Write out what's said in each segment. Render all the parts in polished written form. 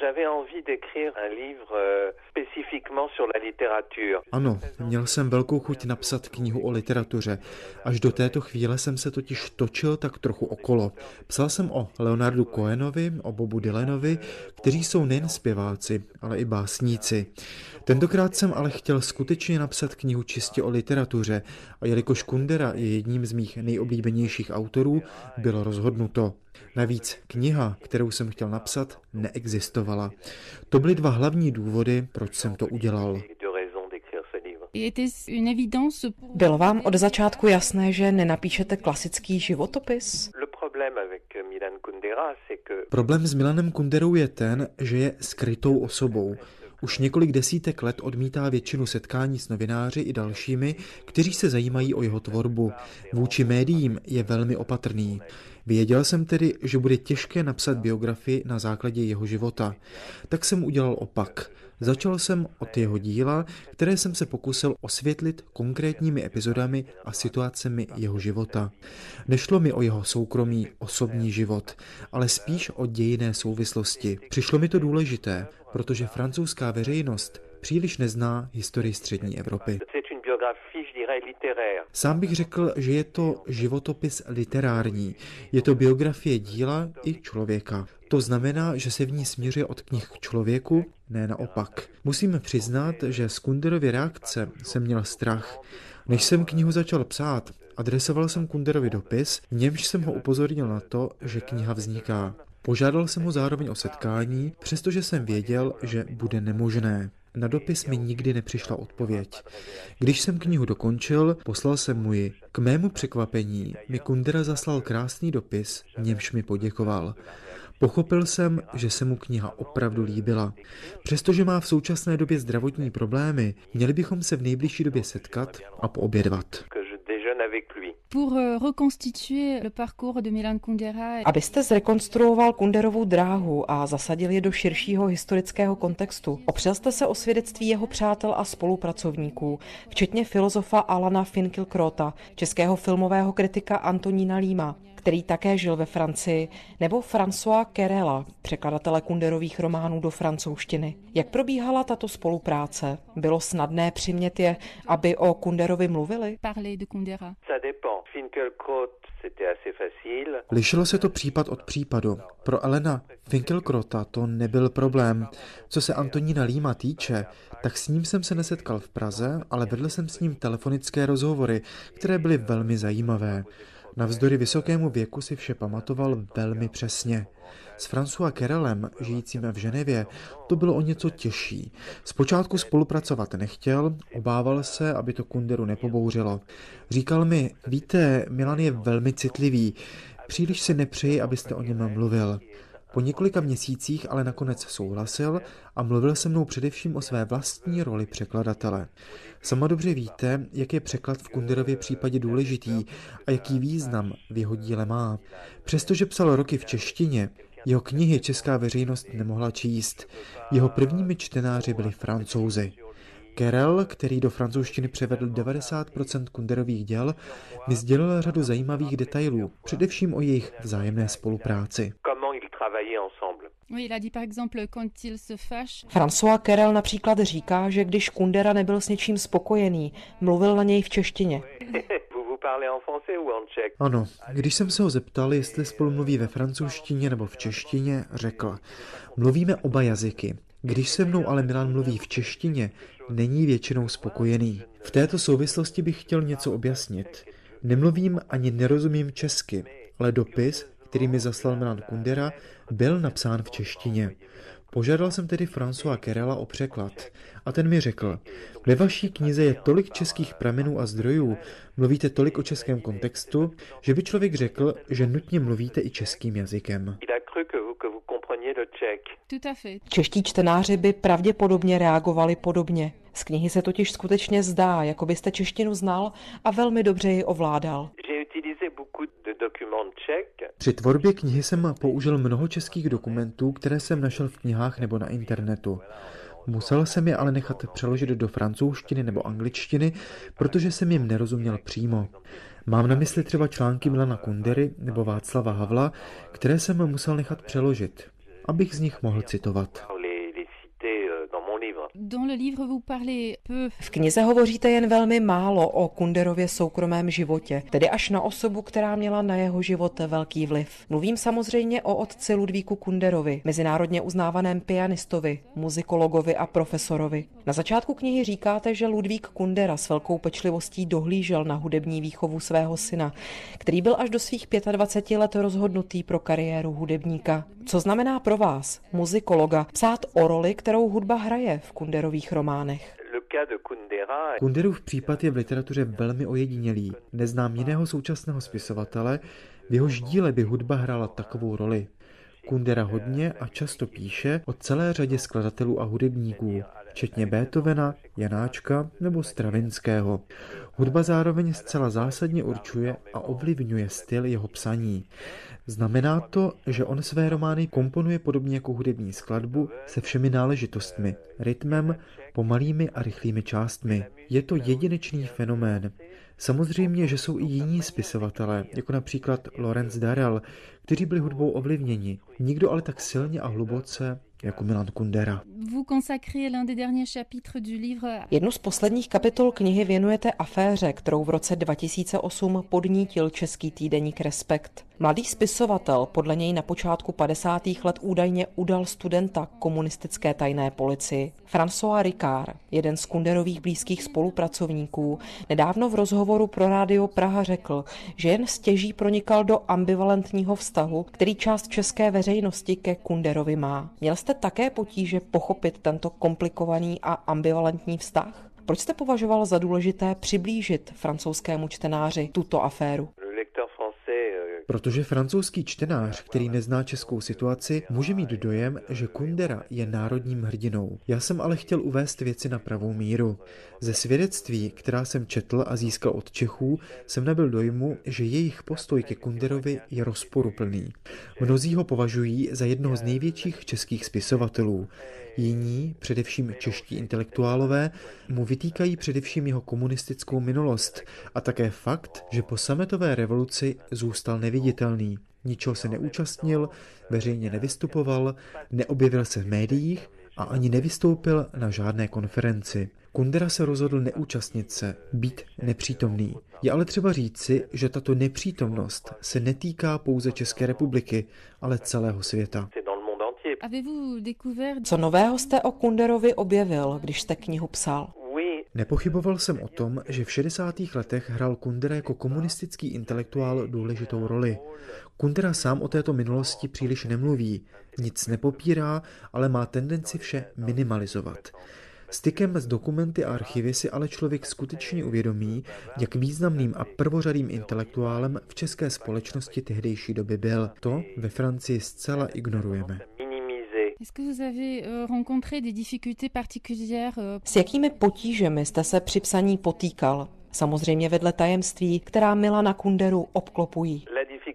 Ano, měl jsem velkou chuť napsat knihu o literatuře. Až do této chvíle jsem se totiž točil tak trochu okolo. Psal jsem o Leonardu Cohenovi, o Bobu Dylanovi, kteří jsou nejen zpěváci, ale i básníci. Tentokrát jsem ale chtěl skutečně napsat knihu čistě o literatuře a jelikož Kundera je jedním z mých nejoblíbenějších autorů, bylo rozhodnuto. Navíc kniha, kterou jsem chtěl napsat, neexistovala. To byly dva hlavní důvody, proč jsem to udělal. Bylo vám od začátku jasné, že nenapíšete klasický životopis? Problém s Milanem Kunderou je ten, že je skrytou osobou. Už několik desítek let odmítá většinu setkání s novináři i dalšími, kteří se zajímají o jeho tvorbu. Vůči médiím je velmi opatrný. Věděl jsem tedy, že bude těžké napsat biografii na základě jeho života. Tak jsem udělal opak. Začal jsem od jeho díla, které jsem se pokusil osvětlit konkrétními epizodami a situacemi jeho života. Nešlo mi o jeho soukromý, osobní život, ale spíš o dějinné souvislosti. Přišlo mi to důležité, protože francouzská veřejnost příliš nezná historii střední Evropy. Sám bych řekl, že je to životopis literární. Je to biografie díla i člověka. To znamená, že se v ní směřuje od knih k člověku, ne naopak. Musím přiznat, že z Kunderovy reakce jsem měl strach. Než jsem knihu začal psát, adresoval jsem Kunderovi dopis, v němž jsem ho upozornil na to, že kniha vzniká. Požádal jsem ho zároveň o setkání, přestože jsem věděl, že bude nemožné. Na dopis mi nikdy nepřišla odpověď. Když jsem knihu dokončil, poslal jsem mu ji. K mému překvapení mi Kundera zaslal krásný dopis, v němž mi poděkoval. Pochopil jsem, že se mu kniha opravdu líbila. Přestože má v současné době zdravotní problémy, měli bychom se v nejbližší době setkat a poobědvat. Abyste zrekonstruoval Kunderovu dráhu a zasadil je do širšího historického kontextu, opřel jste se o svědectví jeho přátel a spolupracovníků, včetně filozofa Alana Finkielkrautha, českého filmového kritika Antonína Líma, který také žil ve Francii, nebo Françoise Carrela, překladatele Kunderových románů do francouzštiny. Jak probíhala tato spolupráce? Bylo snadné přimět je, aby o Kunderovi mluvili? Lišilo se to případ od případu. Pro Alana Finkielkrautha to nebyl problém. Co se Antonína Líma týče, tak s ním jsem se nesetkal v Praze, ale vedl jsem s ním telefonické rozhovory, které byly velmi zajímavé. Navzdory vysokému věku si vše pamatoval velmi přesně. S Françoisem Carrelem, žijícím v Ženevě, to bylo o něco těžší. Zpočátku spolupracovat nechtěl, obával se, aby to Kunderu nepobouřilo. Říkal mi, víte, Milan je velmi citlivý, příliš si nepřeji, abyste o něm mluvil. Po několika měsících ale nakonec souhlasil a mluvil se mnou především o své vlastní roli překladatele. Sama dobře víte, jak je překlad v Kunderově případě důležitý a jaký význam v jeho díle má. Přestože psal roky v češtině, jeho knihy česká veřejnost nemohla číst. Jeho prvními čtenáři byli Francouzi. Carrel, který do francouzštiny převedl 90% Kunderových děl, mi sdělil řadu zajímavých detailů, především o jejich vzájemné spolupráci. François Carrel například říká, že když Kundera nebyl s něčím spokojený, mluvil na něj v češtině. Ano, když jsem se ho zeptal, jestli spolu mluví ve francouzštině nebo v češtině, řekl, mluvíme oba jazyky. Když se mnou ale Milan mluví v češtině, není většinou spokojený. V této souvislosti bych chtěl něco objasnit. Nemluvím ani nerozumím česky, ale dopis, který mi zaslal Milan Kundera, byl napsán v češtině. Požádal jsem tedy Françoise Carrela o překlad a ten mi řekl, ve vaší knize je tolik českých pramenů a zdrojů, mluvíte tolik o českém kontextu, že by člověk řekl, že nutně mluvíte i českým jazykem. Čeští čtenáři by pravděpodobně reagovali podobně. Z knihy se totiž skutečně zdá, jako byste češtinu znal a velmi dobře ji ovládal. Při tvorbě knihy jsem použil mnoho českých dokumentů, které jsem našel v knihách nebo na internetu. Musel jsem je ale nechat přeložit do francouzštiny nebo angličtiny, protože jsem jim nerozuměl přímo. Mám na mysli třeba články Milana Kundery nebo Václava Havla, které jsem musel nechat přeložit, abych z nich mohl citovat. V knize hovoříte jen velmi málo o Kunderově soukromém životě, tedy až na osobu, která měla na jeho život velký vliv. Mluvím samozřejmě o otci Ludvíku Kunderovi, mezinárodně uznávaném pianistovi, muzikologovi a profesorovi. Na začátku knihy říkáte, že Ludvík Kundera s velkou pečlivostí dohlížel na hudební výchovu svého syna, který byl až do svých 25 let rozhodnutý pro kariéru hudebníka. Co znamená pro vás, muzikologa, psát o roli, kterou hudba hraje v Kunderových románech? Kunderův případ je v literatuře velmi ojedinělý. Neznám jiného současného spisovatele, v jehož díle by hudba hrála takovou roli. Kundera hodně a často píše o celé řadě skladatelů a hudebníků, včetně Beethovena, Janáčka nebo Stravinského. Hudba zároveň zcela zásadně určuje a ovlivňuje styl jeho psaní. Znamená to, že on své romány komponuje podobně jako hudební skladbu se všemi náležitostmi, rytmem, pomalými a rychlými částmi. Je to jedinečný fenomén. Samozřejmě, že jsou i jiní spisovatelé, jako například Lawrence Durrell, kteří byli hudbou ovlivněni. Nikdo ale tak silně a hluboce jako Milan Kundera. Jednu z posledních kapitol knihy věnujete aféře, kterou v roce 2008 podnítil český týdeník Respekt. Mladý spisovatel podle něj na počátku 50. let údajně udal studenta komunistické tajné policii. François Ricard, jeden z Kunderových blízkých spolupracovníků, nedávno v rozhovoru pro Rádio Praha řekl, že jen stěží pronikal do ambivalentního vztahu, který část české veřejnosti ke Kunderovi má. Měl jste také potíže pochopit tento komplikovaný a ambivalentní vztah? Proč jste považoval za důležité přiblížit francouzskému čtenáři tuto aféru? Protože francouzský čtenář, který nezná českou situaci, může mít dojem, že Kundera je národním hrdinou. Já jsem ale chtěl uvést věci na pravou míru. Ze svědectví, která jsem četl a získal od Čechů, jsem nabyl dojmu, že jejich postoj ke Kunderovi je rozporuplný. Mnozí ho považují za jednoho z největších českých spisovatelů. Jiní, především čeští intelektuálové, mu vytýkají především jeho komunistickou minulost a také fakt, že po sametové revoluci zůstal neviditelný. Ničeho se neúčastnil, veřejně nevystupoval, neobjevil se v médiích a ani nevystoupil na žádné konferenci. Kundera se rozhodl neúčastnit se, být nepřítomný. Je ale třeba říci, že tato nepřítomnost se netýká pouze České republiky, ale celého světa. Co nového jste o Kunderovi objevil, když jste knihu psal? Nepochyboval jsem o tom, že v 60. letech hrál Kundera jako komunistický intelektuál důležitou roli. Kundera sám o této minulosti příliš nemluví, nic nepopírá, ale má tendenci vše minimalizovat. Stykem s dokumenty a archivy si ale člověk skutečně uvědomí, jak významným a prvořadým intelektuálem v české společnosti tehdejší doby byl. To ve Francii zcela ignorujeme. S jakými potížemi jste se při psaní potýkal? Samozřejmě vedle tajemství, která Milana Kunderu obklopují.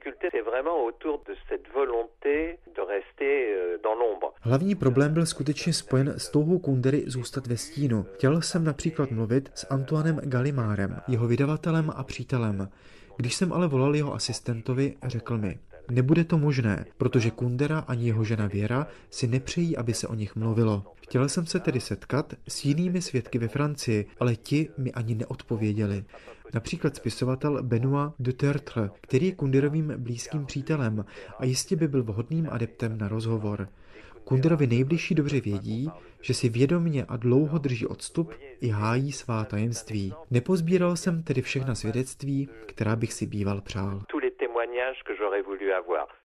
Hlavní problém byl skutečně spojen s touhou Kundery zůstat ve stínu. Chtěl jsem například mluvit s Antoinem Gallimardem, jeho vydavatelem a přítelem. Když jsem ale volal jeho asistentovi, řekl mi: nebude to možné, protože Kundera ani jeho žena Věra si nepřejí, aby se o nich mluvilo. Chtěl jsem se tedy setkat s jinými svědky ve Francii, ale ti mi ani neodpověděli. Například spisovatel Benoît de Tertre, který je Kunderovým blízkým přítelem a jistě by byl vhodným adeptem na rozhovor. Kunderovi nejbližší dobře vědí, že si vědomě a dlouho drží odstup i hájí svá tajemství. Nepozbíral jsem tedy všechna svědectví, která bych si býval přál.